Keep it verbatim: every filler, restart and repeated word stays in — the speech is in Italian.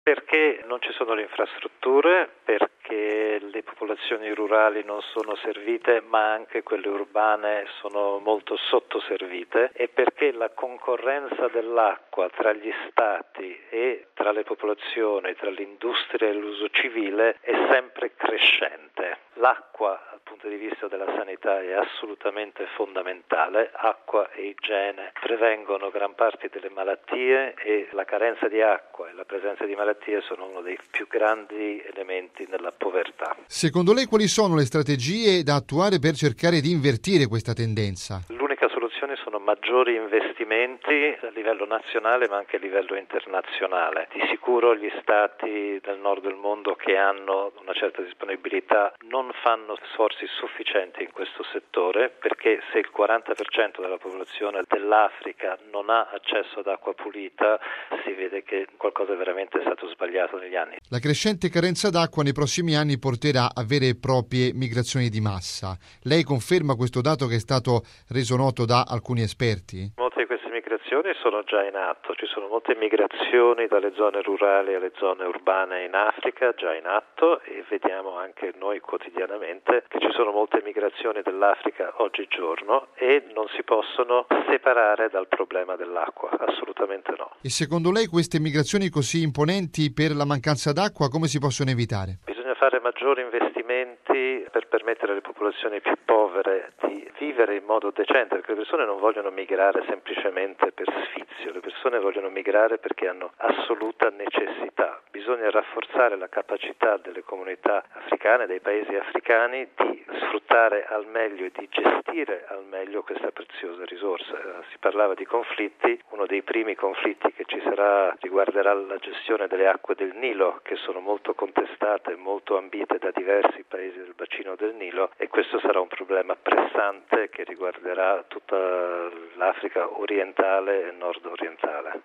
Perché non ci sono le infrastrutture, perché le popolazioni rurali non sono servite, ma anche quelle urbane sono molto sottoservite, e perché la concorrenza dell'acqua tra gli stati e tra le popolazioni, tra l'industria e l'uso civile è sempre crescente. L'acqua dal punto di vista della sanità è assolutamente fondamentale. Acqua e igiene prevengono gran parte delle malattie, e la carenza di acqua e la presenza di malattie sono uno dei più grandi elementi nella povertà. Secondo lei quali sono le strategie da attuare per cercare di invertire questa tendenza? L'unica soluzione sono maggiori investimenti a livello nazionale ma anche a livello internazionale. Di sicuro gli stati del nord del mondo che hanno una certa disponibilità non fanno sforzi sufficienti in questo settore, perché se il quaranta per cento della popolazione dell'Africa non ha accesso ad acqua pulita, si vede che qualcosa veramente è stato sbagliato negli anni. La crescente carenza d'acqua nei prossimi anni porterà a vere e proprie migrazioni di massa. Lei conferma questo dato che è stato reso noto da alcuni esperti? Molte di queste migrazioni sono già in atto, ci sono molte migrazioni dalle zone rurali alle zone urbane in Africa già in atto, e vediamo anche noi quotidianamente che ci sono molte migrazioni dell'Africa oggigiorno e non si possono separare dal problema dell'acqua, assolutamente no. E secondo lei queste migrazioni così imponenti per la mancanza d'acqua come si possono evitare? Bisogna fare maggiori investimenti per permettere alle popolazioni più povere di vivere in modo decente, perché le persone non vogliono migrare semplicemente per sfizio, le persone vogliono migrare perché hanno assoluta necessità. Bisogna rafforzare la capacità delle comunità africane, dei paesi africani, di sfruttare al meglio e di gestire al meglio questa preziosa risorsa. Si parlava di conflitti, uno dei primi conflitti che ci sarà riguarderà la gestione delle acque del Nilo, che sono molto contestate e molto ambite da diversi paesi del bacino del Nilo, e questo sarà un problema pressante che riguarderà tutta l'Africa orientale e nord-orientale.